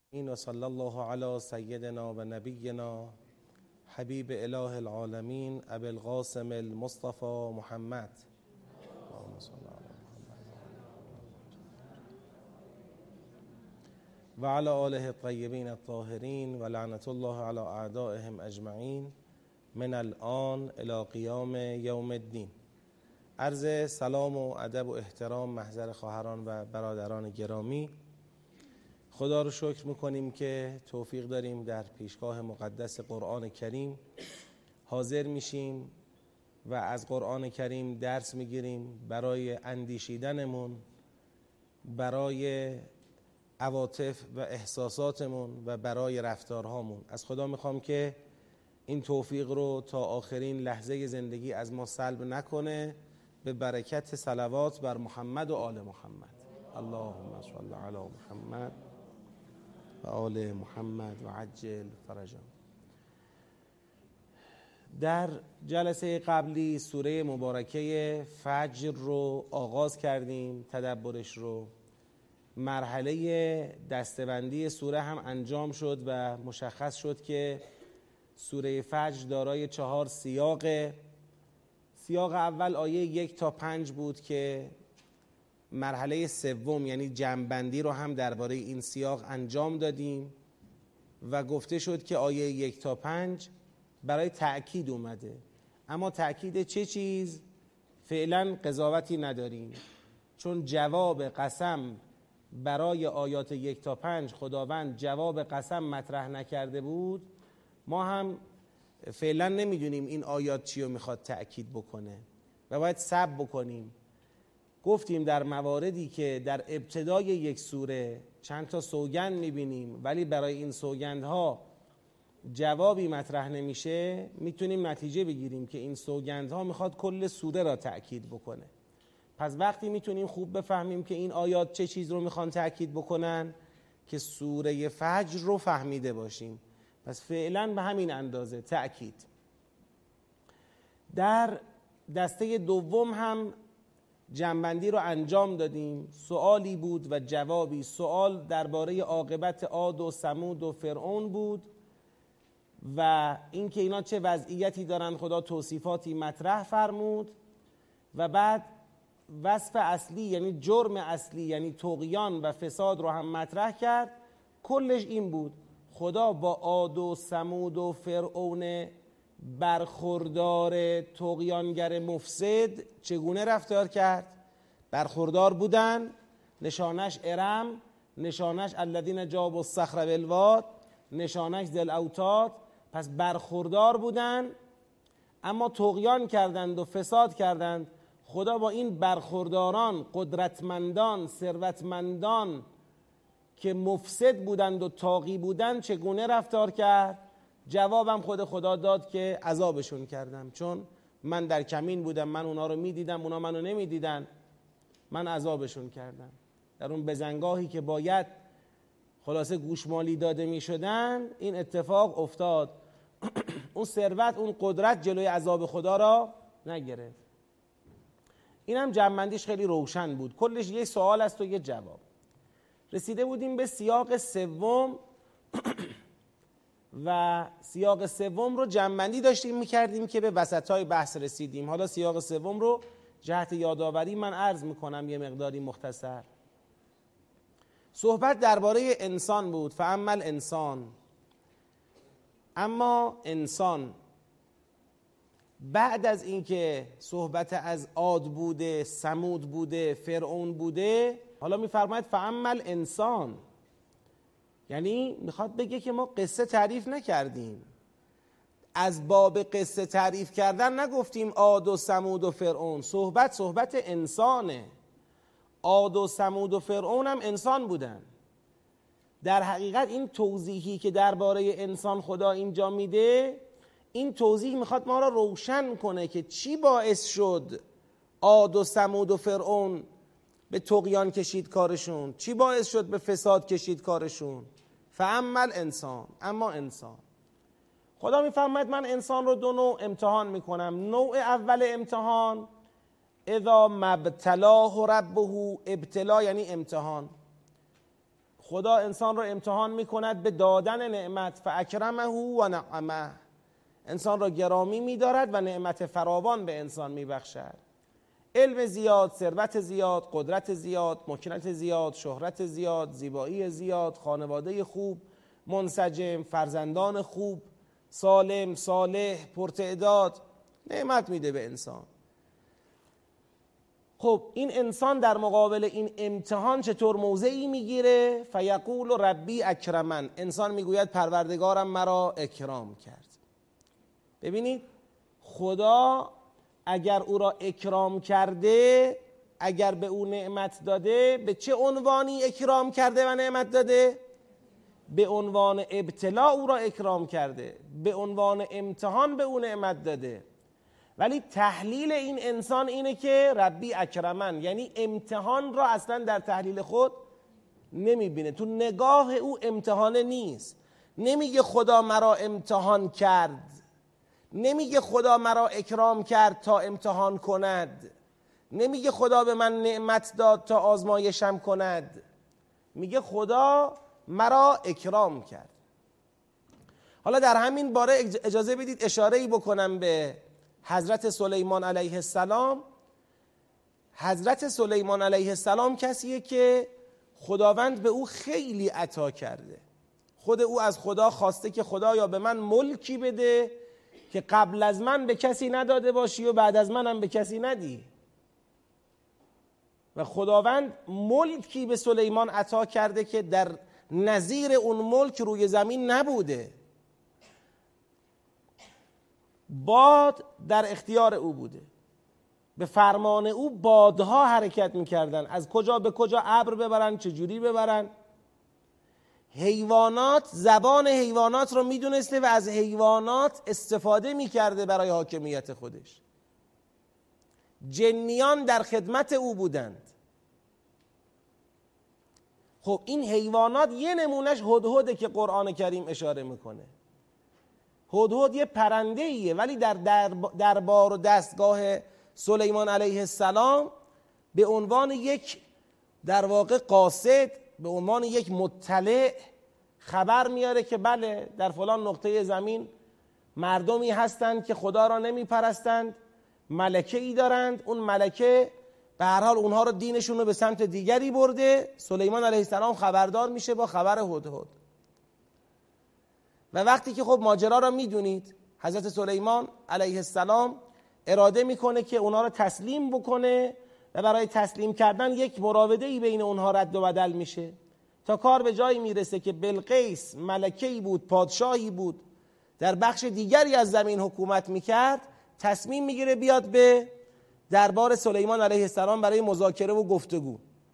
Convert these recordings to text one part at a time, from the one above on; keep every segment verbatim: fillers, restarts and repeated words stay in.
و صلی الله علی سیدنا و نبینا حبیب اله العالمین ابی القاسم المصطفى محمد اللهم صل علی محمد و علی آله الطیبین الطاهرین و لعنت الله علی اعدائهم اجمعین من الان الی قیام یوم الدین. عرض سلام و ادب و احترام محضر خواهران و برادران گرامی، خدا رو شکر میکنیم که توفیق داریم در پیشگاه مقدس قرآن کریم حاضر میشیم و از قرآن کریم درس میگیریم برای اندیشیدنمون، برای عواطف و احساساتمون و برای رفتارهامون. از خدا میخوام که این توفیق رو تا آخرین لحظه زندگی از ما سلب نکنه، به برکت صلوات بر محمد و آل محمد. اللهم صل علی محمد و آل محمد و عجل فرجهم. در جلسه قبلی سوره مبارکه فجر رو آغاز کردیم، تدبرش رو. مرحله دستبندی سوره هم انجام شد و مشخص شد که سوره فجر دارای چهار سیاق. سیاق اول آیه یک تا پنج بود که مرحله سوم یعنی جمع‌بندی رو هم درباره این سیاق انجام دادیم و گفته شد که آیه یک تا پنج برای تأکید اومده، اما تأکید چه چیز فعلا قضاوتی نداریم، چون جواب قسم برای آیات یک تا پنج خداوند جواب قسم مطرح نکرده بود. ما هم فعلا نمیدونیم این آیات چی رو میخواد تأکید بکنه و باید صبر بکنیم. گفتیم در مواردی که در ابتدای یک سوره چند تا سوگند میبینیم ولی برای این سوگندها جوابی مطرح نمیشه، میتونیم نتیجه بگیریم که این سوگندها میخواد کل سوره را تأکید بکنه. پس وقتی میتونیم خوب بفهمیم که این آیات چه چیز رو میخوان تأکید بکنن که سوره فجر رو فهمیده باشیم. پس فعلا به همین اندازه تأکید. در دسته دوم هم جمع‌بندی رو انجام دادیم، سوالی بود و جوابی. سوال درباره عاقبت عاد و ثمود و فرعون بود و اینکه اینا چه وضعیتی دارن، خدا توصیفاتی مطرح فرمود و بعد وصف اصلی یعنی جرم اصلی یعنی طغیان و فساد رو هم مطرح کرد. کلش این بود خدا با عاد و ثمود و فرعون برخوردار طغیانگر مفسد چگونه رفتار کرد. برخوردار بودن، نشانش ارم، نشانش الذین جابوا الصخر بالواد، نشانش ذل اوتاد. پس برخوردار بودن اما طغیان کردند و فساد کردند. خدا با این برخورداران، قدرتمندان، ثروتمندان که مفسد بودند و طاغی بودند چگونه رفتار کرد؟ جوابم خود خدا داد که عذابشون کردم، چون من در کمین بودم، من اونا رو میدیدم، اونا منو نمیدیدن، من عذابشون کردم. در اون بزنگاهی که باید خلاصه گوشمالی داده میشدن این اتفاق افتاد. اون ثروت، اون قدرت جلوی عذاب خدا را نگرفت. اینم جمع‌بندیش خیلی روشن بود، کلش یه سوال است و یه جواب. رسیده بودیم به سیاق سوم و سیاق سوم رو جمع‌بندی داشتیم میکردیم که به وسطای بحث رسیدیم. حالا سیاق سوم رو جهت یادآوری من عرض میکنم یه مقداری مختصر. صحبت درباره انسان بود، فاما الانسان. اما انسان بعد از اینکه صحبت از عاد بوده، ثمود بوده، فرعون بوده، حالا میفرماید فاما الانسان، یعنی میخواد بگه که ما قصه تعریف نکردیم. از باب قصه تعریف کردن نگفتیم عاد و ثمود و فرعون. صحبت صحبت انسانه. عاد و ثمود و فرعون هم انسان بودن. در حقیقت این توضیحی که درباره انسان خدا اینجا میده، این توضیح میخواد ما را روشن کنه که چی باعث شد عاد و ثمود و فرعون به طغیان کشید کارشون، چی باعث شد به فساد کشید کارشون. فاما الانسان، اما انسان. خدا میفرماید من انسان رو دو نوع امتحان میکنم. نوع اول امتحان اذا مبتلاه ربه، ابتلا یعنی امتحان. خدا انسان رو امتحان میکند به دادن نعمت، فاکرمه و نعمه، انسان را گرامی میدارد و نعمت فراوان به انسان میبخشد. علم زیاد، ثروت زیاد، قدرت زیاد، مکنت زیاد، شهرت زیاد، زیبایی زیاد، خانواده خوب، منسجم، فرزندان خوب، سالم، صالح، پرتعداد، نعمت میده به انسان. خب این انسان در مقابل این امتحان چطور موضعی میگیره؟ فیقول ربی اکرمن، انسان میگوید پروردگارم مرا اکرام کرد. ببینید خدا اگر او را اکرام کرده، اگر به او نعمت داده، به چه عنوانی اکرام کرده و نعمت داده؟ به عنوان ابتلا او را اکرام کرده، به عنوان امتحان به او نعمت داده. ولی تحلیل این انسان اینه که ربی اکرمن، یعنی امتحان را اصلا در تحلیل خود نمیبینه، تو نگاه او امتحانه نیست. نمیگه خدا مرا امتحان کرد، نمیگه خدا مرا اکرام کرد تا امتحان کند، نمیگه خدا به من نعمت داد تا آزمایشم کند، میگه خدا مرا اکرام کرد. حالا در همین باره اجازه بدید اشاره‌ای بکنم به حضرت سلیمان علیه السلام. حضرت سلیمان علیه السلام کسیه که خداوند به او خیلی عطا کرده. خود او از خدا خواسته که خدایا به من ملکی بده که قبل از من به کسی نداده باشی و بعد از منم به کسی ندی. و خداوند ملکی به سلیمان عطا کرده که در نظیر اون ملک روی زمین نبوده. باد در اختیار او بوده، به فرمان او بادها حرکت میکردن، از کجا به کجا ابر ببرن، چجوری ببرن. حیوانات، زبان حیوانات رو میدونسته و از حیوانات استفاده میکرده برای حاکمیت خودش. جنیان در خدمت او بودند. خب این حیوانات یه نمونهش هدهده که قرآن کریم اشاره میکنه. هدهد یه پرنده ایه، ولی در دربار و دستگاه سلیمان علیه السلام به عنوان یک در واقع قاصد، به عنوان یک مطلع خبر میاره که بله در فلان نقطه زمین مردمی هستند که خدا را نمی پرستند، ملکه ای دارند، اون ملکه به هر حال اونها رو دینشون رو به سمت دیگری برده. سلیمان علیه السلام خبردار میشه با خبر هدهد. و وقتی که خب ماجرا را میدونید، حضرت سلیمان علیه السلام اراده میکنه که اونها رو تسلیم بکنه و برای تسلیم کردن یک مراوده‌ای بین اونها رد و بدل میشه تا کار به جایی میرسه که بلقیس ملکه‌ای بود، پادشاهی بود، در بخش دیگری از زمین حکومت میکرد، تصمیم میگیره بیاد به دربار سلیمان علیه السلام برای مذاکره و گفتگو.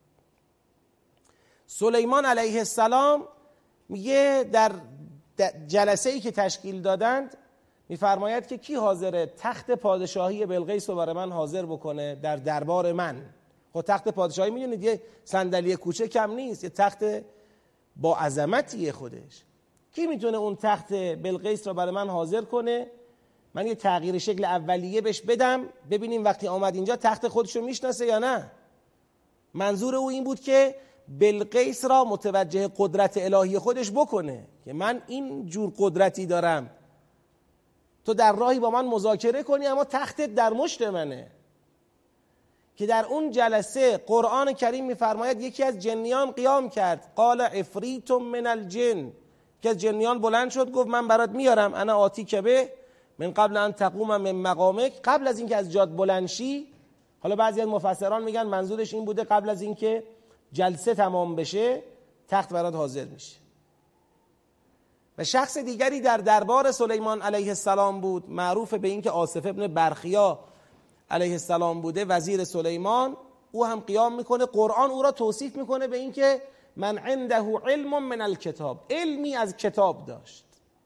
سلیمان علیه السلام میگه در جلسه ای که تشکیل دادند میفرماید که کی حاضره تخت پادشاهی بلقیس رو برای من حاضر بکنه در دربار من. خب تخت پادشاهی میدونید یه صندلی کوچه کم نیست، یه تخت با عظمتیه خودش. کی میتونه اون تخت بلقیس رو برای من حاضر کنه؟ من یه تغییر شکل اولیه بهش بدم، ببینیم وقتی آمد اینجا تخت خودشو میشناسه یا نه. منظور او این بود که بلقیس را متوجه قدرت الهی خودش بکنه که من این جور قدرتی دارم، تو در راهی با من مذاکره کنی اما تختت در مشت منه. که در اون جلسه قرآن کریم میفرماید یکی از جنیان قیام کرد، قال عفریت من الجن، که از جنیان بلند شد گفت من برات میارم، انا آتی که به من قبل ان تقوم من مقامک، قبل از اینکه از جات بلند شی. حالا بعضی از مفسران میگن منظورش این بوده قبل از اینکه جلسه تمام بشه تخت برات حاضر میشه. و شخص دیگری در دربار سلیمان علیه السلام بود، معروف به این که آصف ابن برخیا علیه السلام بوده، وزیر سلیمان. او هم قیام میکنه، قرآن او را توصیف میکنه به این که من عنده علم من الکتاب، علمی از کتاب داشت،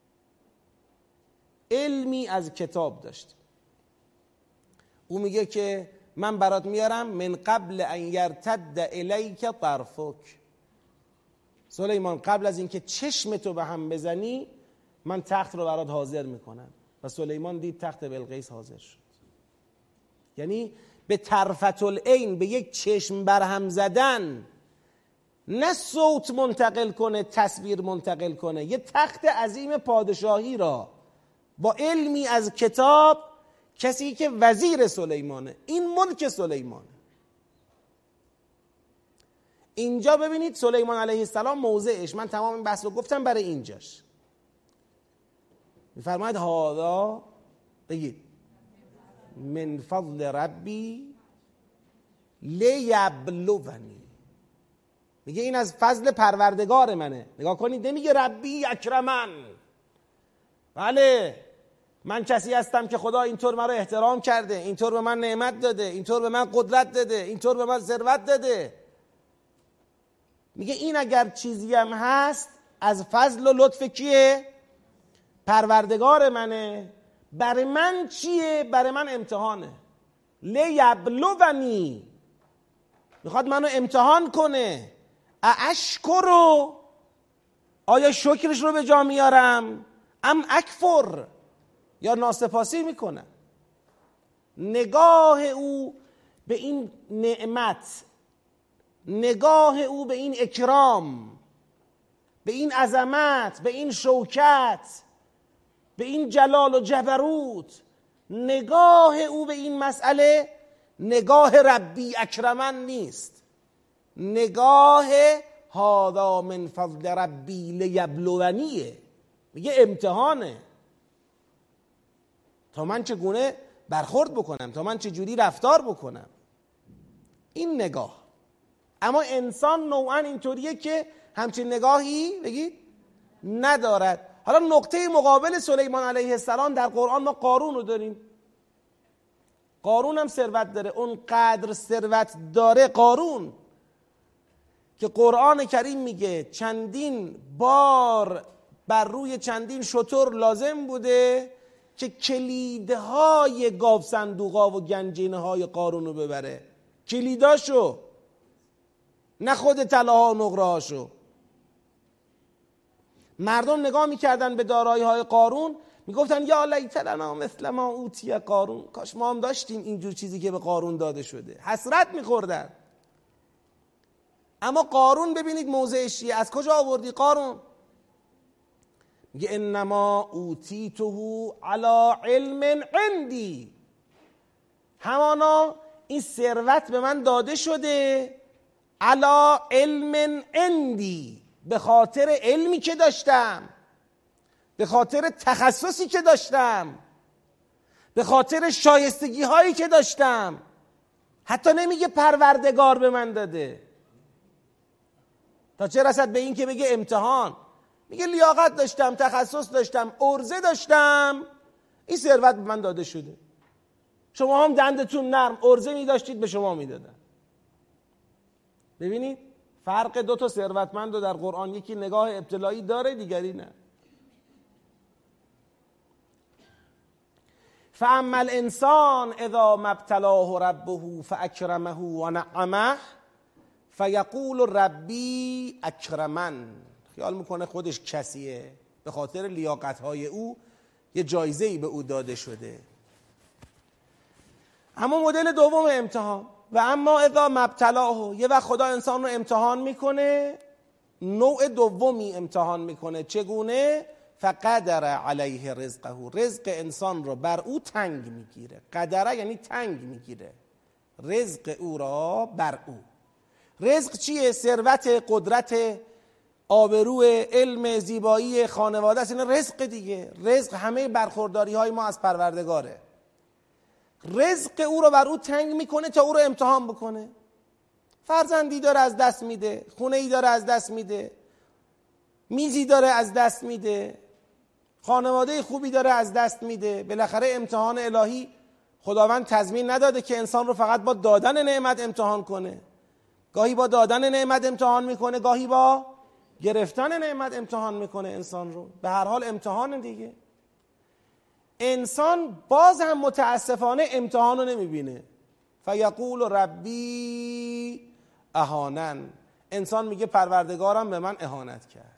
علمی از کتاب داشت. او میگه که من برات میارم من قبل ان یرتد الیک طرفک، سلیمان قبل از اینکه چشمتو به هم بزنی من تخت رو برات حاضر میکنم. و سلیمان دید تخت بلقیس حاضر شد. یعنی به طرفت العین، به یک چشم برهم زدن نه صوت منتقل کنه، تصویر منتقل کنه، یه تخت عظیم پادشاهی را با علمی از کتاب، کسی که وزیر سلیمانه، این ملک سلیمانه. اینجا ببینید سلیمان علیه السلام موضعش، من تمام این بحث رو گفتم برای اینجاش، میفرماید هذا، بگید من فضل ربی لیبلونی، میگه این از فضل پروردگار منه. نگاه کنید، نمیگه ربی اکرمن، بله من کسی هستم که خدا اینطور مرا احترام کرده، اینطور به من نعمت داده، اینطور به من قدرت داده، اینطور به من ثروت داده. میگه این اگر چیزی هم هست از فضل و لطف کیه؟ پروردگار منه. برای من چیه؟ برای من امتحانه. لیبلونی، میخواد منو امتحان کنه. اشکرو، آیا شکرش رو به جا میارم؟ ام اکفر، یا ناسپاسی میکنم؟ نگاه او به این نعمت، نگاه او به این اکرام، به این عظمت، به این شوکت، به این جلال و جبروت، نگاه او به این مسئله نگاه ربی اکرمن نیست، نگاه هذا من فضل ربی لیبلونیه. میگه امتحانه تا من چگونه برخورد بکنم، تا من چجوری رفتار بکنم. این نگاه. اما انسان نوعا اینطوریه که همچین نگاهی بگید ندارد. حالا نقطه مقابل سلیمان علیه السلام در قرآن ما قارون رو داریم. قارون هم ثروت داره، اون قدر ثروت داره قارون که قرآن کریم میگه چندین بار بر روی چندین شتر لازم بوده که کلیدهای گاو صندوقا و گنجینه های قارون رو ببره، کلیداشو، نه خود طلاها و نقره هاشو. مردم نگاه میکردن به دارایی های قارون، میگفتن یا لیت لنا مثل ما اوتی قارون، کاش ما هم داشتیم اینجور چیزی که به قارون داده شده. حسرت میخوردن. اما قارون ببینید موضعش چیه. از کجا آوردی قارون؟ میگه انما اوتیته علی علم عندی، همانا این ثروت به من داده شده علی علم عندی، به خاطر علمی که داشتم، به خاطر تخصصی که داشتم، به خاطر شایستگی هایی که داشتم. حتی نمیگه پروردگار به من داده، تا چه رسد به این که بگه امتحان. میگه لیاقت داشتم، تخصص داشتم، عرضه داشتم، این ثروت به من داده شده. شما هم دندتون نرم، عرضه می داشتید به شما میدادن. ببینید فرق دو تا ثروتمند در قرآن، یکی نگاه ابتلایی داره، دیگری نه. فاما الانسان اذا ما ابتلاه ربه فاکرمه و نعمه فیقول ربی اکرمن. خیال میکنه خودش کسیه، به خاطر لیاقت‌های او یه جایزه‌ای به او داده شده. اما مدل دوم امتحان، و اما اذا مبتلاه، یه وقت خدا انسان رو امتحان میکنه، نوع دومی امتحان میکنه. چگونه؟ فقدر علیه رزقه، رزق انسان رو بر او تنگ میگیره. قدره یعنی تنگ میگیره رزق او را بر او. رزق چیه؟ ثروت، قدرت، آبرو، علم، زیبایی، خانواده است. این رزق دیگه. رزق همه برخورداری های ما از پروردگاره. رزق او رو بر او تنگ میکنه تا او رو امتحان بکنه. فرزندی داره از دست میده، خونه ای داره از دست میده، میزی داره از دست میده، خانواده خوبی داره از دست میده. بالاخره امتحان الهی، خداوند تضمین نداده که انسان رو فقط با دادن نعمت امتحان کنه. گاهی با دادن نعمت امتحان میکنه، گاهی با گرفتن نعمت امتحان میکنه انسان رو. به هر حال امتحان دیگه. انسان باز هم متاسفانه امتحان رو نمیبینه. فیقول ربی اهانن. انسان میگه پروردگارم به من اهانت کرد.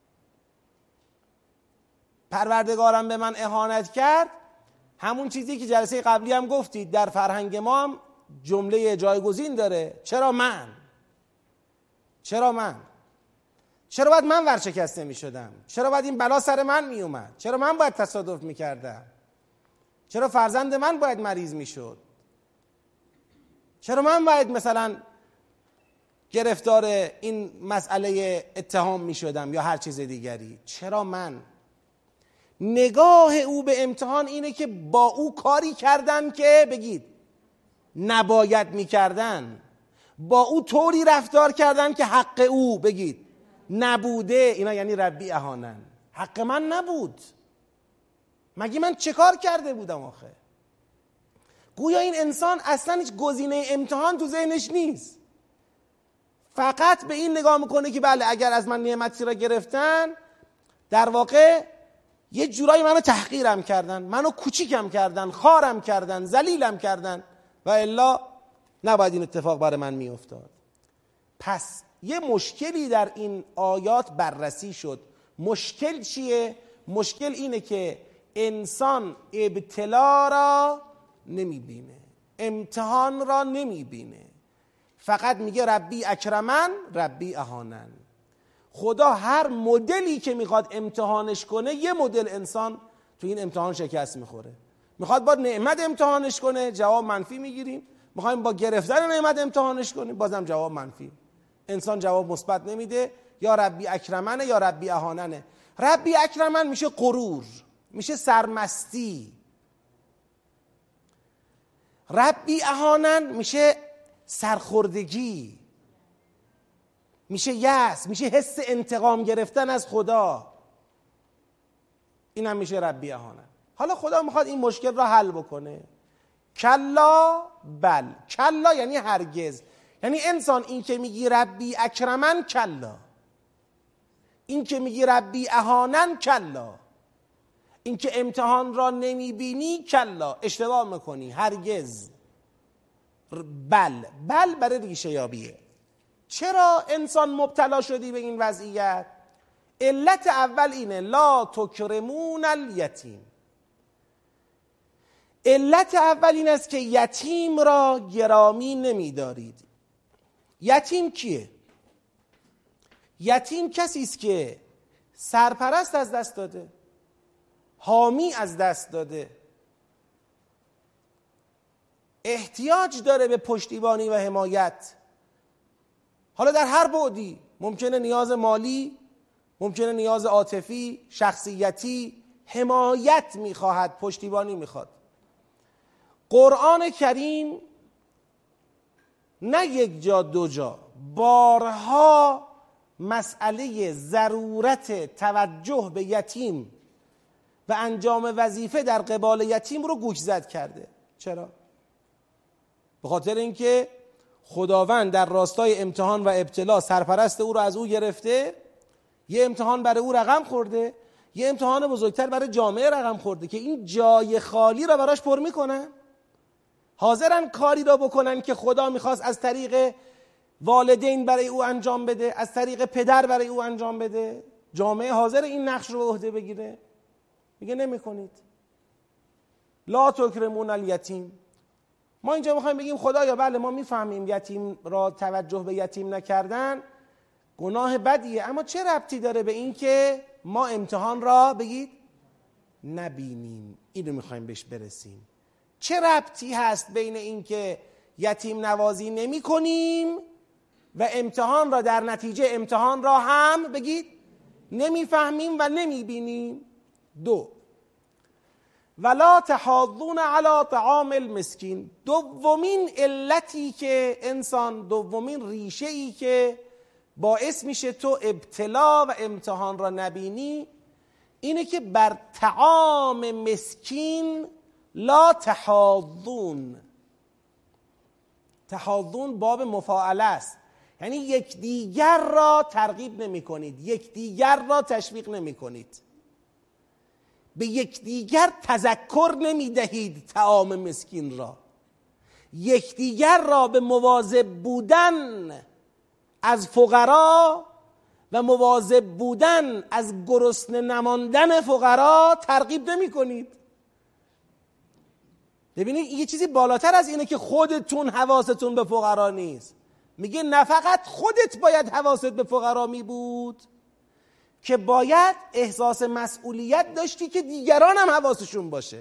پروردگارم به من اهانت کرد، همون چیزی که جلسه قبلی هم گفتید، در فرهنگ ما هم جمله جایگزین داره. چرا من؟ چرا من؟ چرا باید من ورشکسته می شدم؟ چرا باید این بلا سر من می اومد؟ چرا من باید تصادف می کردم؟ چرا فرزند من باید مریض می شد؟ چرا من باید مثلا گرفتار این مسئله اتهام می شدم یا هر چیز دیگری؟ چرا من؟ نگاه او به امتحان اینه که با او کاری کردن که بگید نباید می کردن، با او طوری رفتار کردن که حق او بگید نبوده. اینا یعنی ربی اهانن. حق من نبود. مگه من چه کار کرده بودم آخه؟ گویا این انسان اصلا هیچ گزینه امتحان تو ذهنش نیست، فقط به این نگاه میکنه که بله اگر از من نعمتی را گرفتن در واقع یه جورایی منو تحقیرم کردن، منو کوچیکم کردن، خارم کردن، ذلیلم کردن و الا نباید این اتفاق برای من میافتاد. پس یه مشکلی در این آیات بررسی شد. مشکل چیه؟ مشکل اینه که انسان ابتلا را نمیبینه، امتحان را نمیبینه، فقط میگه ربی اکرمن ربی اهانن. خدا هر مدلی که میخواد امتحانش کنه یه مدل انسان تو این امتحان شکست میخوره. میخواد با نعمت امتحانش کنه جواب منفی میگیریم، میخوایم با گرفتن نعمت امتحانش کنیم بازم جواب منفی. انسان جواب مثبت نمیده، یا ربی اکرمنه یا ربی اهاننه. ربی اکرمن میشه غرور، میشه سرمستی. ربی اهانن میشه سرخوردگی، میشه یأس، میشه حس انتقام گرفتن از خدا. این هم میشه ربی اهانن. حالا خدا میخواد این مشکل را حل بکنه. کلا بل. کلا یعنی هرگز. یعنی انسان این که میگی ربی اکرمن کلا، این که میگی ربی اهانن کلا، این که امتحان را نمیبینی کلا، اشتباه میکنی. هرگز. بل. بل برای ریشه یابیه. چرا انسان مبتلا شدی به این وضعیت؟ علت اول اینه لا تکرمون الیتیم. علت اول این است که یتیم را گرامی نمی‌دارید. یتیم کیه؟ یتیم کسی است که سرپرست از دست داده، حامی از دست داده، احتیاج داره به پشتیبانی و حمایت. حالا در هر بعدی، ممکنه نیاز مالی، ممکنه نیاز عاطفی، شخصیتی، حمایت میخواهد، پشتیبانی میخواد. قرآن کریم نه یک جا دو جا، بارها مسئله ضرورت توجه به یتیم و انجام وظیفه در قبال یتیم رو گوشزد کرده. چرا؟ به خاطر اینکه خداوند در راستای امتحان و ابتلا سرپرست او رو از او گرفته، یه امتحان برای او رقم خورده، یه امتحان بزرگتر برای جامعه رقم خورده که این جای خالی را براش پر میکنن. حاضرن کاری را بکنن که خدا میخواست از طریق والدین برای او انجام بده، از طریق پدر برای او انجام بده. جامعه حاضر این نقش رو به عهده بگیره؟ میگه نمیکنید. لا تکرمون الیتیم. ما اینجا میخوایم بگیم خدایا بله ما میفهمیم یتیم را توجه به یتیم نکردن گناه بدیه، اما چه ربطی داره به این که ما امتحان را بگید نبینیم؟ اینو میخوایم بهش برسیم. چه ربطی هست بین این که یتیم نوازی نمی کنیم و امتحان را در نتیجه امتحان را هم بگید نمیفهمیم و نمیبینیم؟ دو، ولا تحاضون علی طعام المسکین. دومین علتی که انسان، دومین ریشه ای که باعث میشه تو ابتلا و امتحان را نبینی اینه که بر طعام مسکین لا تحاضون. تحاضون باب مفاعله است، یعنی یکدیگر را ترغیب نمی کنید، یکدیگر را تشویق نمی کنید، به یکدیگر تذکر نمی دهید طعام مسکین را، یکدیگر را به مواظب بودن از فقرا و مواظب بودن از گرسنه نماندن فقرا ترغیب نمی کنید. ببینید یه چیزی بالاتر از اینه که خودتون حواستون به فقرا نیست. میگه نه فقط خودت باید حواست به فقرا می بود، که باید احساس مسئولیت داشتی که دیگران هم حواسشون باشه.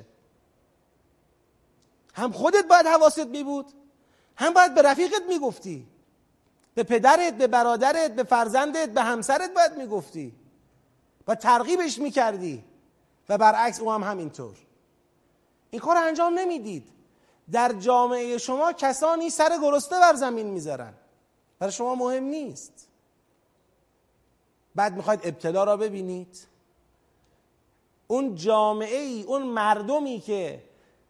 هم خودت باید حواست می بود، هم باید به رفیقت میگفتی، به پدرت، به برادرت، به فرزندت، به همسرت باید میگفتی و ترغیبش میکردی و برعکس او هم همینطور. این کار انجام نمیدید. در جامعه شما کسانی سر گرسنه بر زمین میذارن، برای شما مهم نیست. بعد میخواید ابتلا را ببینید. اون جامعه ای، اون مردمی که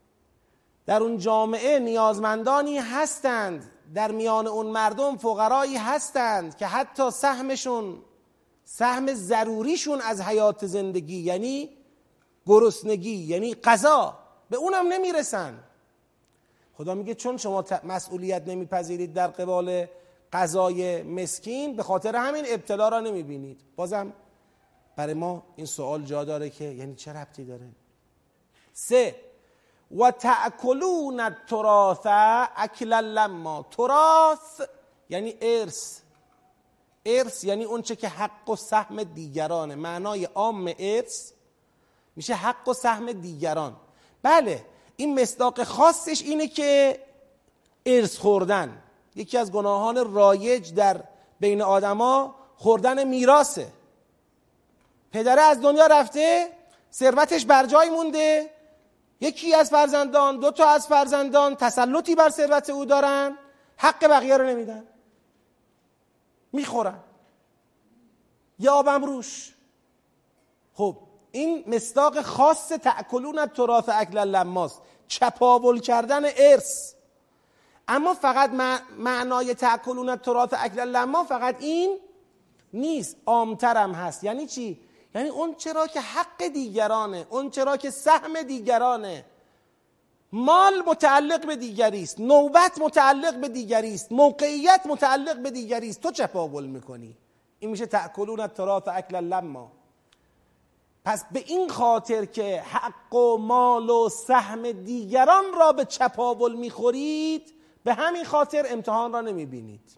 در اون جامعه نیازمندانی هستند، در میان اون مردم فقرایی هستند که حتی سهمشون، سهم ضروریشون از حیات زندگی یعنی گرسنگی، یعنی غذا، به اونم نمیرسن. خدا میگه چون شما مسئولیت نمیپذیرید در قبال غذای مسکین، به خاطر همین ابتلا را نمیبینید. بازم برای ما این سوال جا داره که یعنی چه ربطی داره؟ سه، و تأکلون التراث اکلا لما. تراث یعنی ارث. ارث یعنی اون چه که حق و سهم دیگرانه. معنای عام ارث میشه حق و سهم دیگران. بله، این مصداق خاصش اینه که ارث خوردن. یکی از گناهان رایج در بین آدما خوردن میراثه. پدره از دنیا رفته، ثروتش بر جای مونده، یکی از فرزندان، دو تا از فرزندان تسلطی بر ثروت او دارن، حق بقیه رو نمیدن، میخورن یا آبم روش. خب این مصداق خاص تأکلون التراث اکلا لماست، چپاول کردن ارث. اما فقط معنای تأکلون التراث اکلا لما فقط این نیست، عامترم هست. یعنی چی؟ یعنی اون چرا که حق دیگرانه، اون چرا که سهم دیگرانه، مال متعلق به دیگری است، نوبت متعلق به دیگری است، موقعیت متعلق به دیگری است، تو چپاول میکنی. این میشه تأکلون التراث اکلا لما. پس به این خاطر که حق و مال و سهم دیگران را به چپاول میخورید، به همین خاطر امتحان را نمیبینید.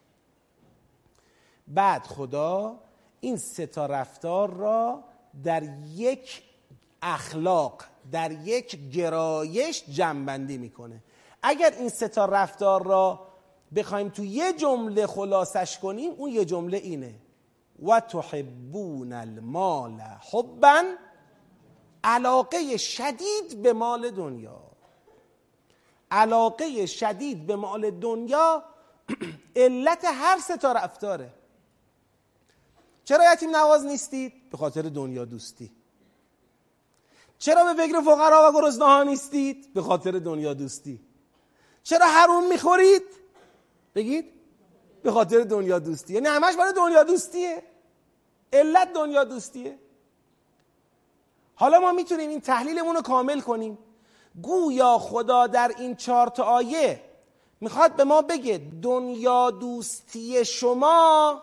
بعد خدا این سه تا رفتار را در یک اخلاق، در یک گرایش جمع‌بندی میکنه. اگر این سه تا رفتار را بخوایم تو یه جمله خلاصش کنیم، اون یه جمله اینه: و تحبون المال حبا، علاقه شدید به مال دنیا. علاقه شدید به مال دنیا علت هر سه تا رفتاره. چرا یتیم نواز نیستید؟ به خاطر دنیا دوستی. چرا به فکر فقرا و گرسنه ها نیستید؟ به خاطر دنیا دوستی. چرا حروم میخورید؟ بگید به خاطر دنیا دوستی. یعنی همش برای دنیا دوستیه، علت دنیا دوستیه. حالا ما میتونیم این تحلیلمون رو کامل کنیم. گویا خدا در این چهار تا آیه میخواد به ما بگه دنیا دوستی شما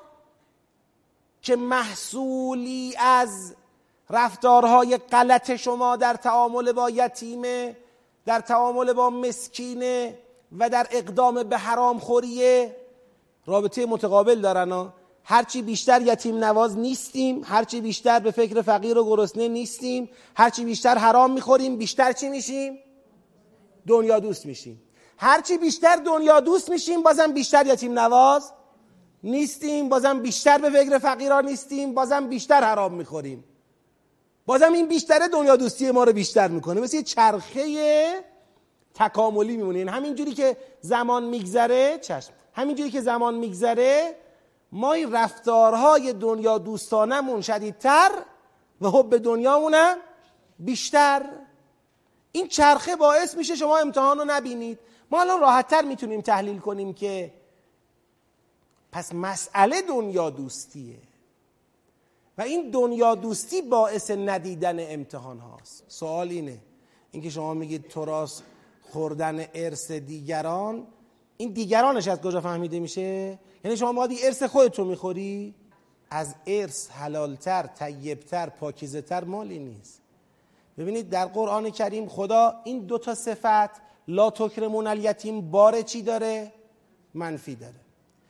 که محصولی از رفتارهای غلط شما در تعامل با یتیمه، در تعامل با مسکینه و در اقدام به حرام خوریه، رابطه متقابل دارن ها. هرچی بیشتر یتیم نواز نیستیم، هرچی بیشتر به فکر فقیر و گرسنه نیستیم، هرچی بیشتر حرام میخوریم، بیشتر چی میشیم؟ دنیا دوست میشیم. هرچی بیشتر دنیا دوست میشیم، بازم بیشتر یتیم نواز نیستیم، بازم بیشتر به فکر فقیران نیستیم، بازم بیشتر حرام میخوریم، بازم این بیشتره دنیا دوستی ما رو بیشتر میکنه. مثل یه چرخه تکاملی میمونه. این همینجوری که زمان میگذره، چشم، همینجوری که زمان میگذره ما رفتارهای دنیا دوستانمون شدیدتر و حب دنیامونم بیشتر. این چرخه باعث میشه شما امتحان رو نبینید. ما الان راحت‌تر میتونیم تحلیل کنیم که پس مسئله دنیا دوستیه و این دنیا دوستی باعث ندیدن امتحان هاست. سوال اینه، اینکه شما میگید تراث خوردن ارث دیگران، این دیگرانش از کجا فهمیده میشه؟ یعنی شما باید ارث خودتو میخوری؟ از ارث حلالتر، طیبتر، پاکیزه‌تر مالی نیست. ببینید در قرآن کریم خدا این دو تا صفت لا تکرمون الیتیم بار چی داره؟ منفی داره.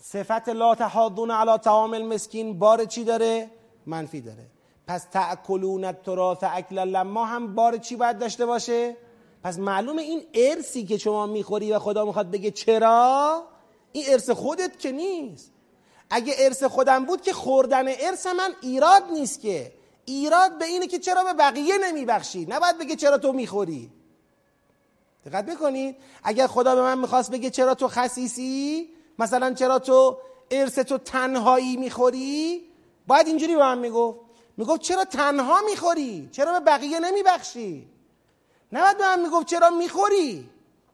صفت لا تحاضون علی طعام المسکین بار چی داره؟ منفی داره. پس تأکلون التراث اکلا لما هم بار چی باید داشته باشه؟ پس معلومه این ارثی که شما میخوری و خدا میخواد بگه چرا، این ارث خودت که نیست. اگه ارث خودم بود که خوردن ارث من ایراد نیست، که ایراد به اینه که چرا به بقیه نمیبخشی، نباید بگه چرا تو میخوری. دقت بکنید، اگر خدا به من میخواست بگه چرا تو خسیسی، مثلا چرا تو ارث تو تنهایی میخوری، باید اینجوری به من میگفت، میگفت چرا تنها میخوری، چرا به بقیه نمیبخشی. نباید به من میگفت چرا میخوری.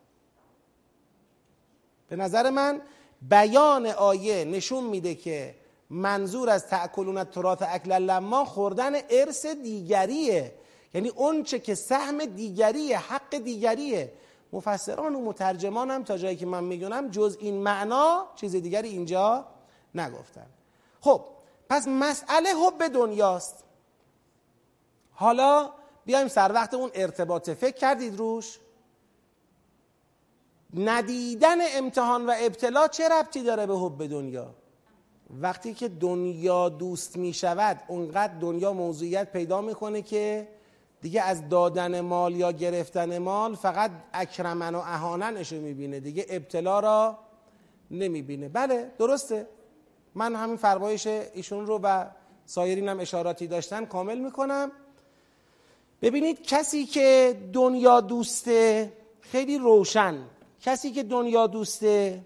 به نظر من بیان آیه نشون میده که منظور از تأکلون التراث اکلا لما خوردن ارث دیگریه، یعنی اون چه که سهم دیگریه، حق دیگریه. مفسران و مترجمان هم تا جایی که من میدونم جز این معنا چیز دیگری اینجا نگفتن. خب پس مسئله حب دنیاست. حالا بیایم سر وقت اون ارتباط. فکر کردید روش؟ ندیدن امتحان و ابتلا چه ربطی داره به حب دنیا؟ وقتی که دنیا دوست می شود اونقدر دنیا موضوعیت پیدا میکنه که دیگه از دادن مال یا گرفتن مال فقط اکرمن و اهاننشو میبینه، دیگه ابتلا را نمیبینه. بله درسته، من همین فرمایش ایشون رو و سایرین هم اشاراتی داشتن کامل میکنم. ببینید کسی که دنیا دوسته خیلی روشن، کسی که دنیا دوسته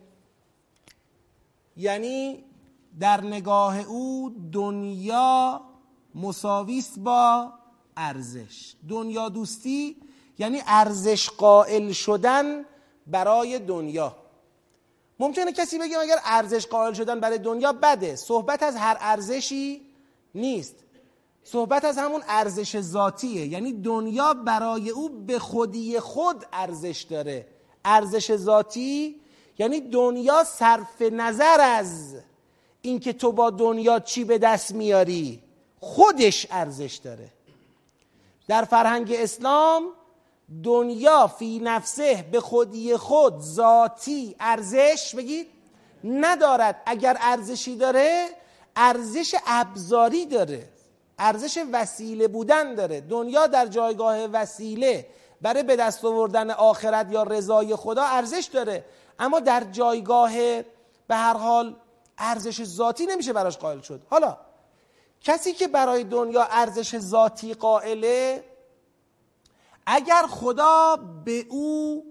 یعنی در نگاه او دنیا مساویست با ارزش. دنیا دوستی یعنی ارزش قائل شدن برای دنیا. ممکنه کسی بگه اگر ارزش قائل شدن برای دنیا بده، صحبت از هر ارزشی نیست، صحبت از همون ارزش ذاتیه، یعنی دنیا برای او به خودی خود ارزش داره. ارزش ذاتی یعنی دنیا صرف نظر از اینکه تو با دنیا چی به دست میاری خودش ارزش داره. در فرهنگ اسلام دنیا فی نفسه به خودی خود ذاتی ارزش بگید ندارد. اگر ارزشی داره ارزش ابزاری داره، ارزش وسیله بودن داره. دنیا در جایگاه وسیله برای به دست آوردن آخرت یا رضای خدا ارزش داره، اما در جایگاه به هر حال ارزش ذاتی نمیشه براش قائل شد. حالا کسی که برای دنیا ارزش ذاتی قائله، اگر خدا به او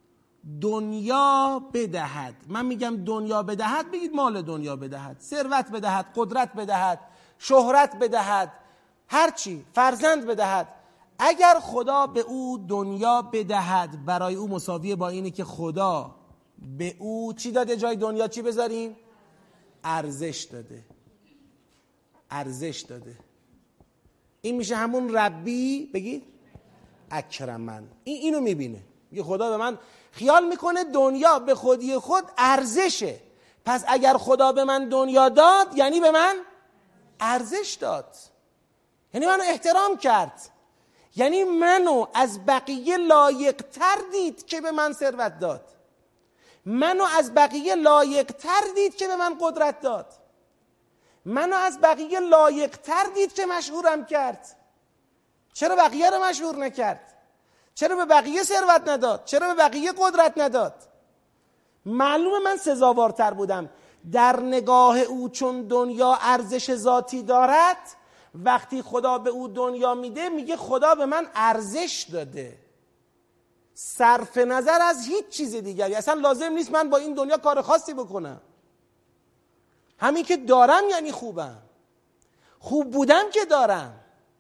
دنیا بدهد، من میگم دنیا بدهد، بگید مال دنیا بدهد، ثروت بدهد، قدرت بدهد، شهرت بدهد، هرچی، فرزند بدهد، اگر خدا به او دنیا بدهد برای او مساویه با اینه که خدا به او چی داده؟ جای دنیا چی بذاریم؟ ارزش داده. ارزش داده. این میشه همون ربی بگید اکرمن. این اینو میبینه، میگه خدا به من خیال میکنه دنیا به خودی خود ارزشه، پس اگر خدا به من دنیا داد یعنی به من ارزش داد، یعنی منو احترام کرد، یعنی منو از بقیه لایق تر دید که به من ثروت داد، منو از بقیه لایق تر دید که به من قدرت داد، منو از بقیه لایق تر دید که مشهورم کرد. چرا بقیه رو مشهور نکرد؟ چرا به بقیه ثروت نداد؟ چرا به بقیه قدرت نداد؟ معلومه من سزاوارتر بودم. در نگاه او چون دنیا ارزش ذاتی دارد، وقتی خدا به او دنیا میده میگه خدا به من ارزش داده، صرف نظر از هیچ چیز دیگری. اصلا لازم نیست من با این دنیا کار خاصی بکنم، همین که دارم یعنی خوبم، خوب بودم که دارم.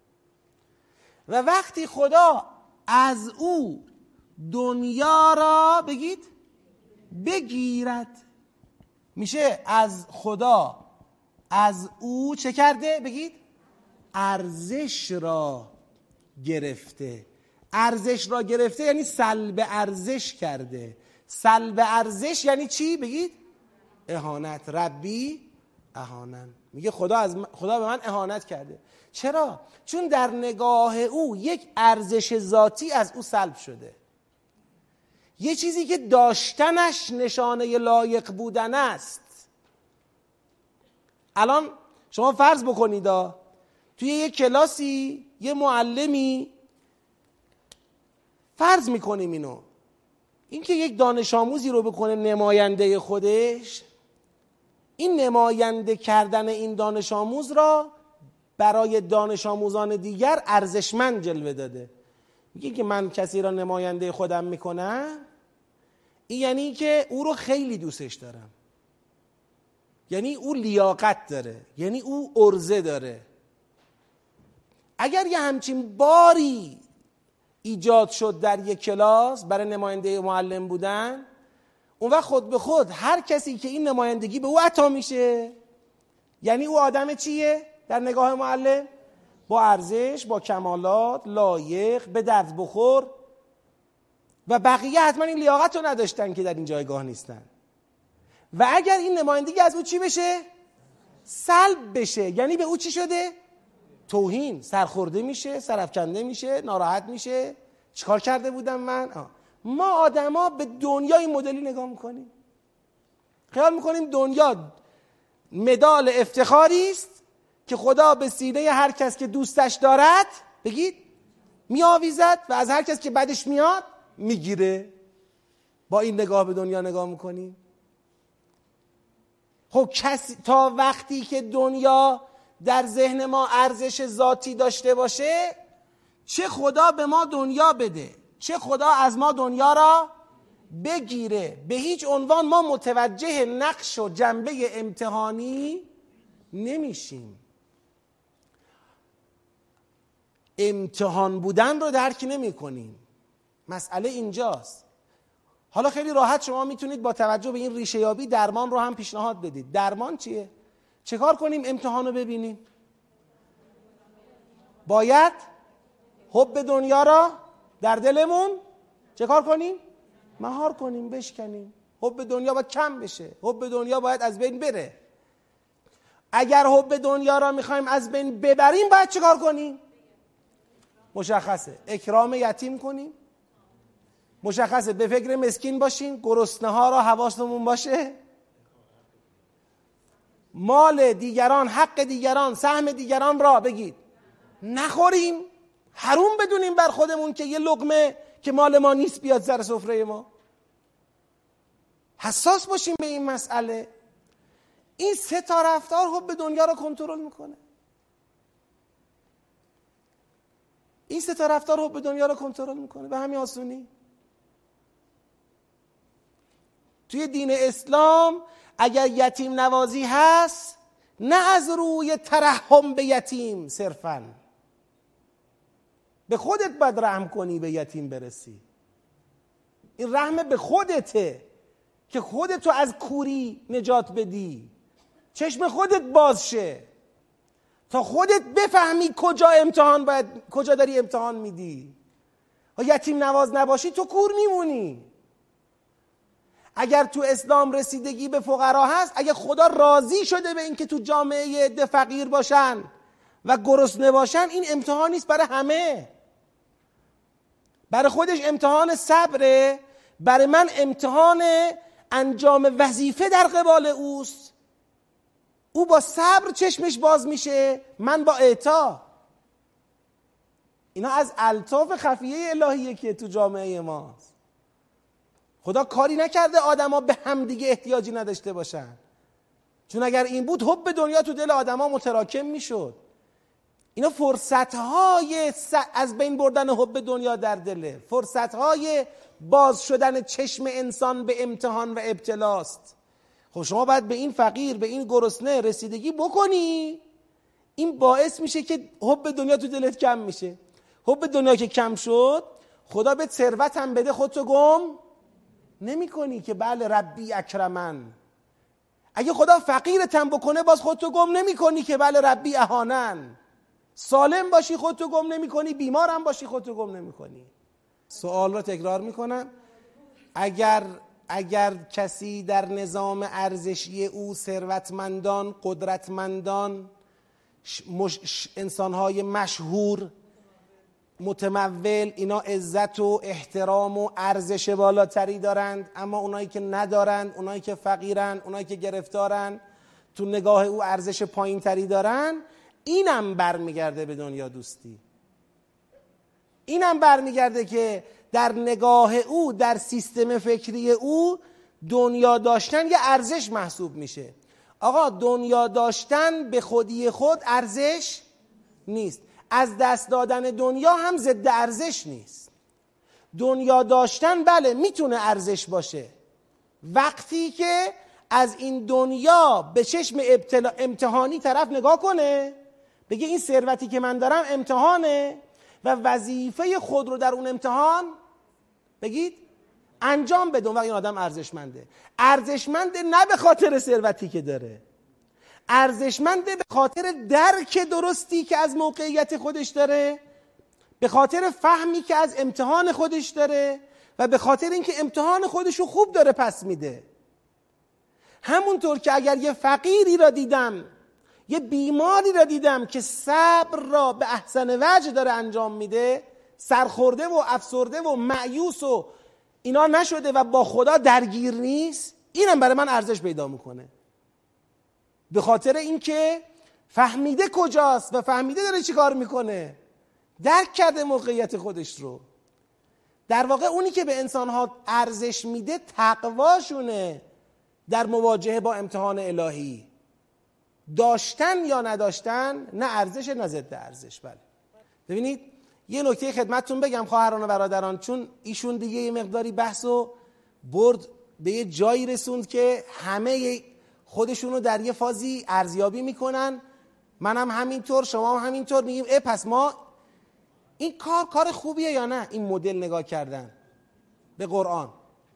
و وقتی خدا از او دنیا را بگید بگیرد، میشه از خدا از او چه کرده؟ بگید ارزش را گرفته. ارزش را گرفته یعنی سلب ارزش کرده. سلب ارزش یعنی چی؟ بگید اهانت. ربی اهانن. میگه خدا از خدا به من اهانت کرده. چرا؟ چون در نگاه او یک ارزش ذاتی از او سلب شده، یه چیزی که داشتنش نشانه لایق بودن است الان شما فرض بکنید توی یه کلاسی یه معلمی، فرض میکنیم اینو، اینکه یک دانش آموزی رو بکنه نماینده خودش، این نماینده کردن این دانش آموز را برای دانش آموزان دیگر ارزشمند جلوه داده. میگه که من کسی را نماینده خودم میکنم، این یعنی که او رو خیلی دوستش دارم، یعنی او لیاقت داره، یعنی او عرضه داره. اگر یه همچین باری ایجاد شد در یک کلاس برای نماینده معلم بودن، اون وقت خود به خود هر کسی که این نمایندگی به او عطا میشه، یعنی او آدم چیه در نگاه معلم؟ با ارزش، با کمالات، لایق، به درد بخور. و بقیه حتما این لیاقت رو نداشتن که در این جایگاه نیستن. و اگر این نمایندگی از او چی بشه؟ سلب بشه، یعنی به او چی شده؟ توهین، سرخورده میشه، سرافکنده میشه، ناراحت میشه. چیکار کرده بودم من؟ آه. ما آدما به دنیا این مدلی نگاه میکنیم، خیال میکنیم دنیا مدال افتخاری است که خدا به سینه هر کس که دوستش دارد بگید میآویزد و از هر کس که بدش میاد میگیره. با این نگاه به دنیا نگاه میکنیم. خب کسی تا وقتی که دنیا در ذهن ما ارزش ذاتی داشته باشه، چه خدا به ما دنیا بده چه خدا از ما دنیا را بگیره، به هیچ عنوان ما متوجه نقش و جنبه امتحانی نمیشیم. امتحان بودن رو درک نمی کنیم. مسئله اینجاست. حالا خیلی راحت شما میتونید با توجه به این ریشه یابی درمان رو هم پیشنهاد بدید. درمان چیه؟ چه کار کنیم امتحان رو ببینیم؟ باید حب دنیا را در دلمون چه کار کنیم؟ مهار کنیم، بشکنیم. حب دنیا باید کم بشه، حب دنیا باید از بین بره. اگر حب دنیا را میخوایم از بین ببریم باید چه کار کنیم؟ مشخصه اکرام یتیم کنیم، مشخصه به فکر مسکین باشیم، گرسنه ها را حواسمون باشه، مال دیگران، حق دیگران، سهم دیگران را بگید نخوریم، حروم بدونیم بر خودمون که یه لقمه که مال ما نیست بیاد سر سفره ما. حساس باشیم به این مسئله. این سه تا رفتار حب دنیا را کنترل میکنه. این سه تا رفتار حب دنیا را کنترل میکنه به همین آسونی. توی دین اسلام اگر یتیم نوازی هست، نه از روی ترحم به یتیم صرفاً، به خودت باید رحم کنی به یتیم برسی. این رحم به خودته که خودتو از کوری نجات بدی، چشم خودت باز شه تا خودت بفهمی کجا امتحان باید، کجا داری امتحان میدی. و یتیم نواز نباشی تو کور میمونی. اگر تو اسلام رسیدگی به فقرا هست، اگر خدا راضی شده به این که تو جامعه عده فقیر باشن و گرسنه باشن، این امتحان نیست برای همه. برای خودش امتحان صبره، برای من امتحان انجام وظیفه در قبال اوست. او با صبر چشمش باز میشه، من با اعطا. اینا از الطاف خفیه الهیه که تو جامعه ماست. خدا کاری نکرده آدما به همدیگه احتیاجی نداشته باشن، چون اگر این بود حب دنیا تو دل آدما متراکم میشد. اینا فرصت‌های از بین بردن حب دنیا در دله، فرصت‌های باز شدن چشم انسان به امتحان و ابتلاست. خب شما باید به این فقیر، به این گرسنه رسیدگی بکنی. این باعث میشه که حب دنیا تو دلت کم میشه. حب دنیا که کم شد، خدا به ثروت هم بده خودتو گم نمی کنی که بله ربی اکرمن. اگه خدا فقیرتم بکنه باز خودتو گم نمی کنی که بله ربی اهانن. سالم باشی خودتو گم نمی کنی، بیمارم باشی خودتو گم نمی کنی. سوال رو تکرار میکنم. اگر اگر کسی در نظام ارزشی او ثروتمندان، قدرتمندان، مش... انسانهای مشهور، متمول، اینا عزت و احترام و ارزش بالاتری دارند، اما اونایی که ندارند، اونایی که فقیرند، اونایی که گرفتارند، تو نگاه او ارزش پایین تری دارن، اینم برمیگرده به دنیا دوستی. اینم برمیگرده که در نگاه او، در سیستم فکری او، دنیا داشتن یه ارزش محسوب میشه. آقا دنیا داشتن به خودی خود ارزش نیست، از دست دادن دنیا هم ضد ارزش نیست. دنیا داشتن بله میتونه ارزش باشه وقتی که از این دنیا به چشم ابتلا... امتحانی طرف نگاه کنه، بگه این ثروتی که من دارم امتحانه و وظیفه خود رو در اون امتحان بگید انجام بدون و این آدم ارزشمنده. ارزشمنده نه به خاطر ثروتی که داره، ارزشمنده به خاطر درک درستی که از موقعیت خودش داره، به خاطر فهمی که از امتحان خودش داره و به خاطر اینکه امتحان خودش رو خوب داره پس میده. همونطور که اگر یه فقیری را دیدم، یه بیماری را دیدم که صبر را به احسن وجه داره انجام میده، سرخورده و افسرده و مایوس و اینا نشده و با خدا درگیر نیست، اینم برای من ارزش پیدا میکنه، به خاطر اینکه فهمیده کجاست و فهمیده داره چی کار میکنه، درک کرده موقعیت خودش رو. در واقع اونی که به انسانها ارزش میده تقواشونه در مواجهه با امتحان الهی. داشتن یا نداشتن نه ارزش نه ضد ارزش. بله ببینید یه نکته خدمتتون بگم خواهران و برادران، چون ایشون دیگه یه مقداری بحثو برد به یه جایی رسوند که همه خودشونو در یه فازی ارزیابی میکنن، منم همینطور، شما هم همینطور، میگیم اه پس ما این کار کار خوبیه یا نه؟ این مدل نگاه کردن به قرآن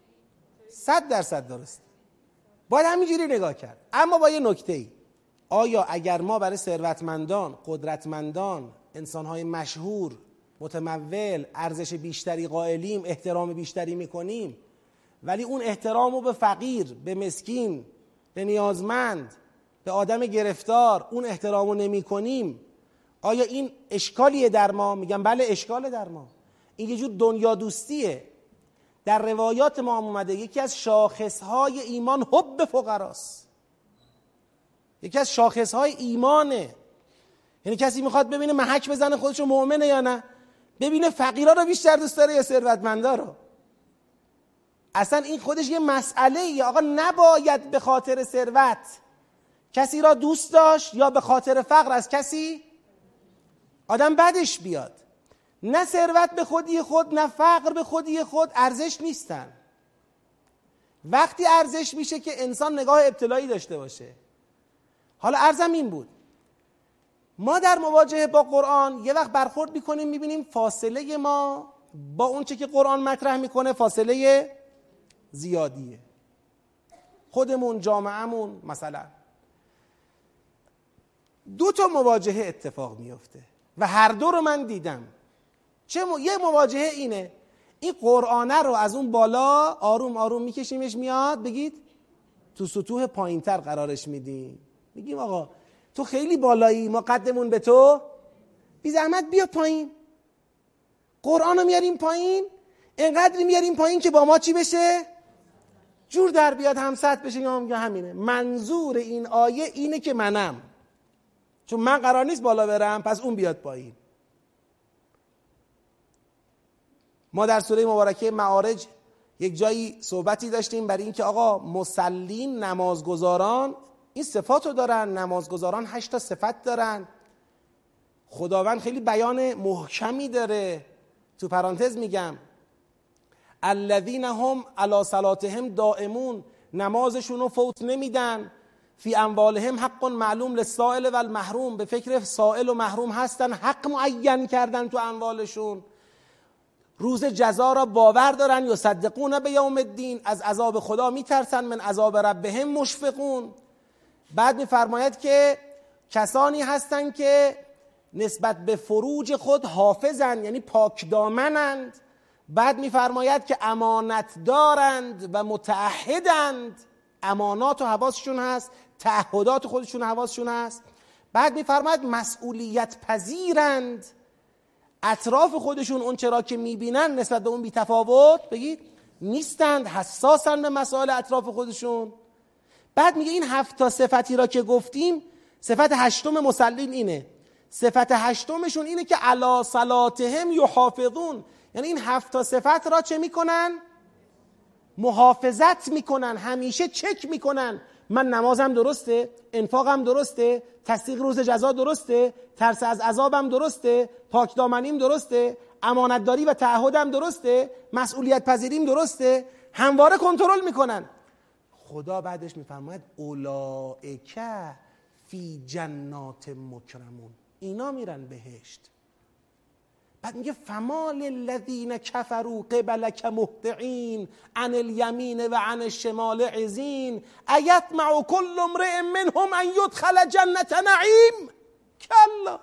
صد درصد درست، باید همینجوری نگاه کرد. اما با یه نکته ای، آیا اگر ما برای ثروتمندان، قدرتمندان، انسانهای مشهور، متمول ارزش بیشتری قائلیم، احترام بیشتری میکنیم، ولی اون احترام رو به فقیر، به مسکین، به نیازمند، به آدم گرفتار اون احترام رو نمی کنیم، آیا این اشکالیه در ما؟ میگم بله اشکاله در ما. این یه جور دنیا دوستیه. در روایات ما هم اومده یکی از شاخصهای ایمان حب فقراست، یکی از شاخصهای ایمانه. یعنی کسی میخواد ببینه محک بزنه خودشو مؤمنه یا نه، ببینه فقیرا رو بیشتر دوست داره یا ثروتمندا رو. اصلا این خودش یه مسئله ای. آقا نباید به خاطر ثروت کسی را دوست داشت یا به خاطر فقر از کسی آدم بدش بیاد. نه ثروت به خودی خود نه فقر به خودی خود ارزش نیستن. وقتی ارزش میشه که انسان نگاه ابتلایی داشته باشه. حالا عرضم این بود، ما در مواجهه با قرآن یه وقت برخورد میکنیم میبینیم فاصله ما با اون چه که قرآن مطرح میکنه فاصله زیادیه. خودمون، جامعهمون مثلا دو تا مواجهه اتفاق میفته و هر دو رو من دیدم. چه م... یه مواجهه اینه، این قرآنه رو از اون بالا آروم آروم میکشیمش میاد، بگید تو سطوح پایینتر قرارش میدیم، میگیم آقا تو خیلی بالایی، ما قدمون به تو، بی زحمت بیا پایین. قرآن رو میاریم پایین، اینقدر میاریم پایین که با ما چی بشه؟ جور در بیاد، همسط بشه. یا میگه همینه منظور این آیه، اینه که منم، چون من قرار نیست بالا برم پس اون بیاد پایین. ما در سوره مبارکه معارج یک جایی صحبتی داشتیم برای اینکه آقا مسلین، نمازگزاران این صفات رو دارن، نمازگزاران هشت تا صفت دارن. خداوند خیلی بیان محکمی داره. تو پرانتز میگم الذین هم علی صلاتهم دائمون، نمازشون رو فوت نمیدن. فی اموالهم حق معلوم للسائل و المحروم، به فکر سائل و محروم هستن، حق معین کردن تو اموالشون. روز جزا را باور دارن، یصدقون به یوم الدین، از عذاب خدا میترسن، من عذاب ربهم مشفقون. بعد میفرماید که کسانی هستند که نسبت به فروج خود حافظند، یعنی پاک دامنند. بعد میفرماید که امانت دارند و متعهدند، امانات و حواسشون هست، تعهدات خودشون حواسشون هست. بعد میفرماید مسئولیت پذیرند، اطراف خودشون اون چرا که میبینن نسبت به اون بی‌تفاوت بگید نیستند، حساسند به مسائل اطراف خودشون. بعد میگه این هفت تا صفتی را که گفتیم، صفت هشتم مصلین اینه، صفت هشتمشون اینه که علی صلاتهم یحافظون، یعنی این هفت تا صفت را چه میکنن؟ محافظت میکنن، همیشه چک میکنن من نمازم درسته، انفاقم درسته، تصدیق روز جزا درسته، ترس از عذابم درسته، پاک دامنیم درسته، امانتداری و تعهدم درسته، مسئولیت پذیریم درسته، همواره کنترل میکنن. خدا بعدش میفرماید اولئک فی جنات مکرمون، اینا میرن بهشت. بعد میگه فما للذین کفروا قبلک مهطعین عن الیمین و عن الشمال عزین ایطمع کل امرئ منهم ان یدخل جنت نعیم. کلا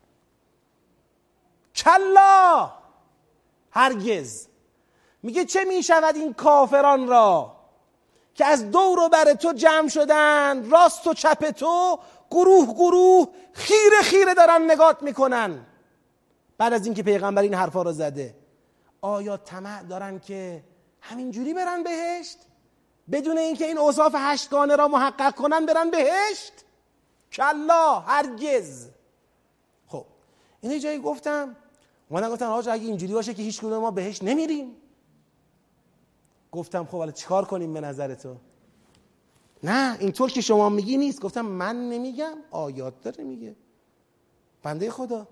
کلا، هرگز. میگه چه میشود این کافران را که از دور و بر تو جمع شدن، راست و چپ تو، گروه گروه، خیره خیره دارن نگات میکنن بعد از اینکه پیغمبر این حرفا رو زده. آیا طمع دارن که همینجوری برن بهشت بدون اینکه این اوصاف هشتگانه را محقق کنن برن بهشت؟ کلا، هرگز. خب این جایی گفتم اومدن گفتن آقا اگه اینجوری باشه که هیچ کدوم ما بهشت نمیریم. گفتم خب حالا چیکار کنیم به نظر تو؟ نه اینطور که شما میگی نیست. گفتم من نمیگم، آیات داره میگه. بنده خدا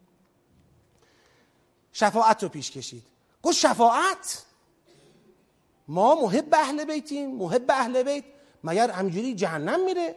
شفاعت رو پیش کشید. گفت شفاعت؟ ما محب اهل بیتیم، محب اهل بیت، مگر همجوری جهنم میره؟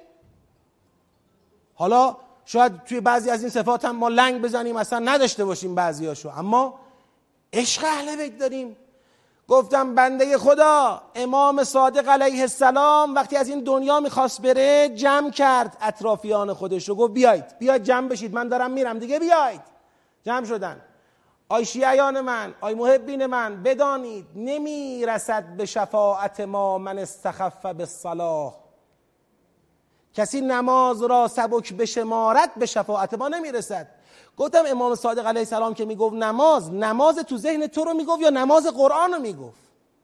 حالا شاید توی بعضی از این صفات هم ما لنگ بزنیم اصلا نداشته باشیم بعضیاشو، اما عشق اهل بیت داریم. گفتم بنده خدا امام صادق علیه السلام وقتی از این دنیا میخواست بره جمع کرد اطرافیان خودش رو، گفت بیایید بیایید جمع بشید، من دارم میرم دیگه، بیایید. جمع شدن. آی شیعیان من، آی محبین من، بدانید نمیرسد به شفاعت ما من استخف بالصلاة. کسی نماز را سبک بشمارد به شفاعت ما نمیرسد. گفتم امام صادق علیه السلام که میگفت نماز، نماز تو ذهن تو رو میگفت یا نماز قرآن رو میگفت؟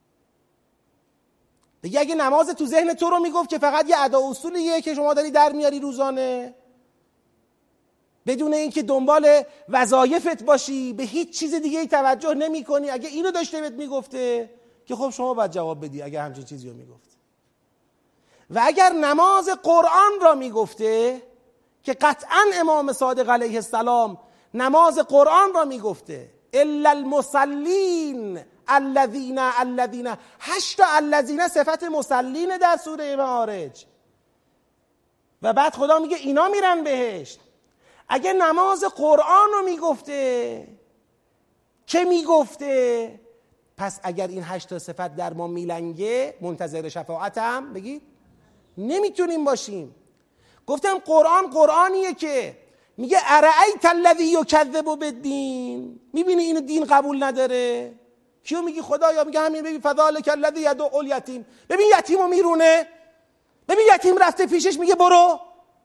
دیگه اگه نماز تو ذهن تو رو میگفت که فقط یه ادا اصولیه که شما داری در میاری روزانه بدون اینکه دنبال وظایفت باشی، به هیچ چیز دیگه ای توجه نمی کنی، اگه اینو داشته بهت میگفته که خب شما باید جواب بدی اگه همچین چیزی رو میگفت. و اگر نماز قرآن را میگفته که قطعا امام صادق علیه السلام نماز قرآن را میگفته، الا المصلین الذین الذین، هشت الذین صفت مسلین در سوره معارج. و بعد خدا میگه اینا میرن بهشت. اگه نماز قرآن رو میگفته که میگفته، پس اگر این هشت صفت در ما میلنگه منتظر شفاعت هم بگید نمیتونیم باشیم. گفتم قرآن قرآنیه که میگه ارأیت الذی یکذب بالدین، میبینی اینو دین قبول نداره. کیو میگی؟ خدایا. میگه همین، ببین فذلک الذی یدعو الیتیم، ببین یتیمو میرونه، ببین یتیم رفته پیشش میگه برو.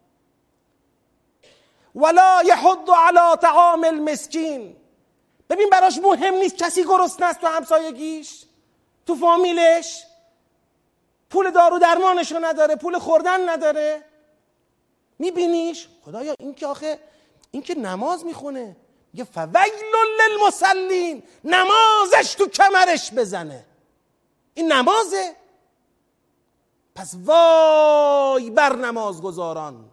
ولا یحض علی طعام المسکین، ببین براش مهم نیست کسی گرسنه است تو همسایگیش، تو فامیلش، پول دارو درمانشو نداره، پول خوردن نداره. میبینیش؟ خدایا این که آخه این که نماز میخونه، میگه فویل للمصلین، نمازش تو کمرش بزنه. این نمازه؟ پس وای بر نمازگزاران.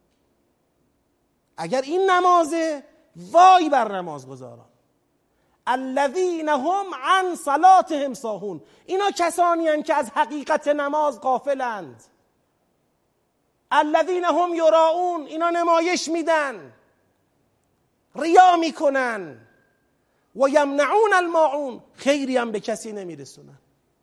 اگر این نمازه، وای بر نمازگزاران. الذین هم عن صلاتهم ساهون، اینا کسانی هستند که از حقیقت نماز غافلند. الذین هم یراؤون، اینا نمایش میدن، ریا میکنن. و یمنعون الماعون، خیری هم به کسی نمیرسونن،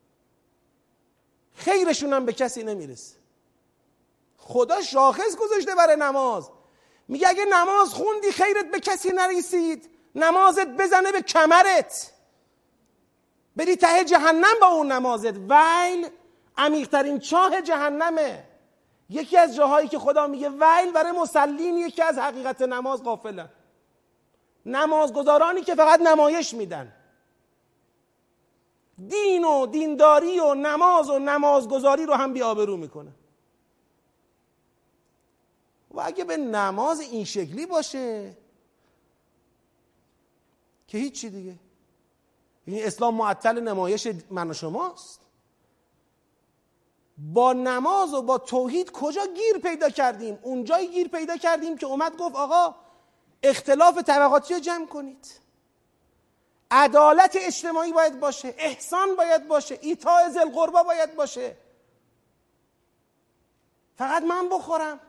خیرشون هم به کسی نمیرسه. خدا شاخص گذاشته برای نماز، میگه اگه نماز خوندی خیرت به کسی نرسید، نمازت بزنه به کمرت، بری ته جهنم با اون نمازت. ویل عمیق‌ترین چاه جهنمه. یکی از جاهایی که خدا میگه ویل برای مسلینیه که از حقیقت نماز غافلن، نمازگزارانی که فقط نمایش میدن. دین و دینداری و نماز و نمازگزاری رو هم بی‌آبرو میکنه. و اگه به نماز این شکلی باشه که هیچی دیگه، این اسلام معطل نمایش من و شماست. با نماز و با توحید کجا گیر پیدا کردیم؟ اونجایی گیر پیدا کردیم که اومد گفت آقا اختلاف طبقاتی رو جمع کنید، عدالت اجتماعی باید باشه، احسان باید باشه، ایتاء ذی القربی باید باشه، فقط من بخورم،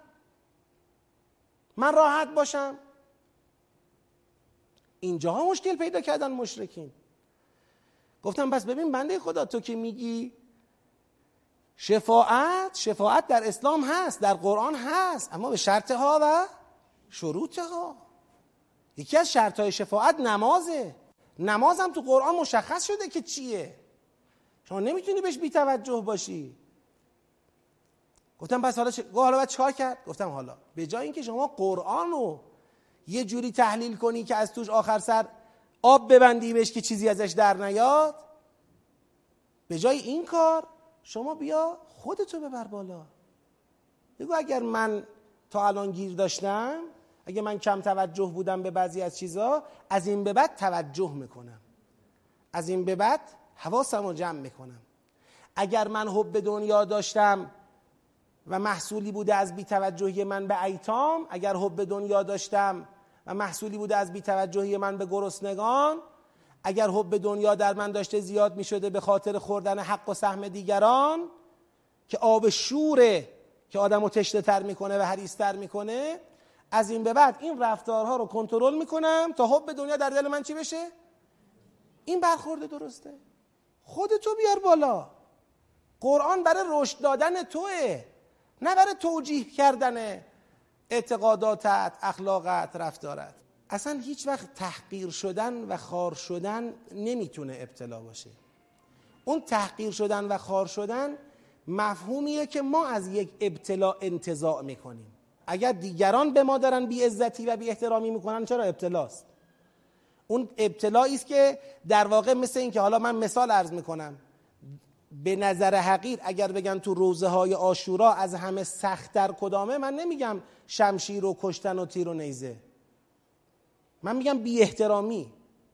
من راحت باشم. اینجاها مشکل پیدا کردن مشرکین. گفتم بس ببین بنده خدا، تو که میگی شفاعت، شفاعت در اسلام هست، در قرآن هست، اما به شرطها و شروطها. یکی از شرطهای شفاعت نمازه. نماز هم تو قرآن مشخص شده که چیه، شما نمیتونی بهش بی توجه باشی. گفتم پس حالا چه؟ حالا باید چیکار کرد؟ گفتم حالا به جای اینکه شما قرآن رو یه جوری تحلیل کنی که از توش آخر سر آب ببندی بهش که چیزی ازش در نیاد، به جای این کار شما بیا خودتو ببر بالا. بگو اگر من تا الان گیر داشتم، اگه من کم توجه بودم به بعضی از چیزا، از این به بعد توجه میکنم، از این به بعد حواسم رو جمع میکنم. اگر من حب دنیا داشتم و محصولی بوده از بی‌توجهی من به ایتام، اگر حب دنیا داشتم و محصولی بوده از بی‌توجهی من به گرسنگان، اگر حب دنیا در من داشته زیاد میشده به خاطر خوردن حق و سهم دیگران که آب شوره که آدمو تشنه تر میکنه و حریص‌تر میکنه، از این به بعد این رفتارها رو کنترل میکنم تا حب دنیا در دل من چی بشه؟ این برخورد درسته. خودتو بیار بالا. قرآن برای رشد دادن توئه، نه برای توجیه کردن اعتقاداتت، اخلاقت، رفتارت. اصلا هیچ وقت تحقیر شدن و خار شدن نمیتونه ابتلا باشه. اون تحقیر شدن و خار شدن مفهومیه که ما از یک ابتلا انتزاع میکنیم. اگر دیگران به ما دارن بی عزتی و بی احترامی میکنن، چرا ابتلاست؟ اون ابتلایی است که در واقع مثل این که حالا من مثال عرض میکنم، به نظر حقیر اگر بگن تو روزه های عاشورا از همه سخت‌تر کدامه، من نمیگم شمشیر و کشتن و تیر و نیزه، من میگم بی احترامی.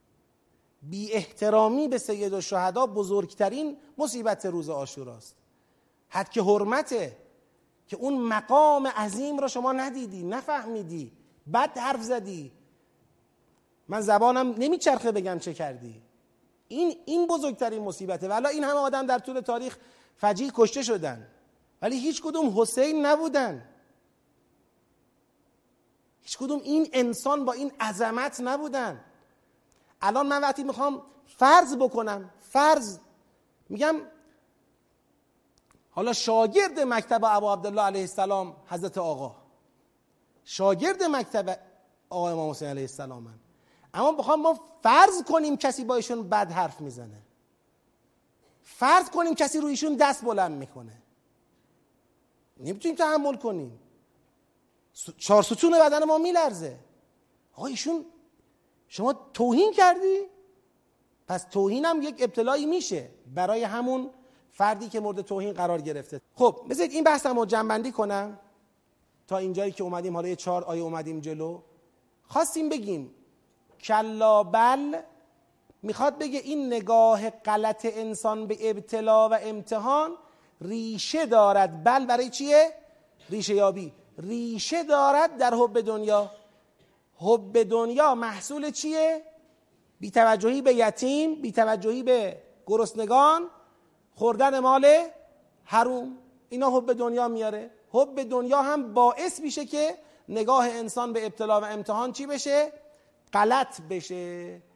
بی احترامی به سید الشهدا بزرگترین مصیبت روز عاشوراست. حد که حرمته که اون مقام عظیم را شما ندیدی، نفهمیدی، بد حرف زدی، من زبانم نمیچرخه بگم چه کردی. این این بزرگترین مصیبته. ولی این همه آدم در طول تاریخ فجیع کشته شدن، ولی هیچ کدوم حسین نبودن، هیچ کدوم این انسان با این عظمت نبودن. الان من وقتی میخوام فرض بکنم، فرض میگم حالا شاگرد مکتب ابو عبدالله علیه السلام حضرت آقا، شاگرد مکتب آقا امام حسین علیه السلام من، اما بخوام ما فرض کنیم کسی با ایشون بد حرف میزنه، فرض کنیم کسی روی ایشون دست بلند میکنه، نمیتونیم تحمل کنیم، چهار ستون بدن ما میلرزه. آقا ایشون شما توهین کردی، پس توهین هم یک ابتلایی میشه برای همون فردی که مورد توهین قرار گرفته. خب بذارید این بحثم رو جمع‌بندی کنم تا اینجایی که اومدیم. حالا یه چهار آیه اومدیم جلو، خواستیم بگیم کلا بل میخواد بگه این نگاه غلط انسان به ابتلا و امتحان ریشه دارد. بل برای چیه؟ ریشه یابی. ریشه دارد در حب دنیا. حب دنیا محصول چیه؟ بی‌توجهی به یتیم، بی‌توجهی به گرسنگان، خوردن مال حروم، اینا حب دنیا میاره. حب دنیا هم باعث میشه که نگاه انسان به ابتلا و امتحان چی بشه؟ غلط بشه.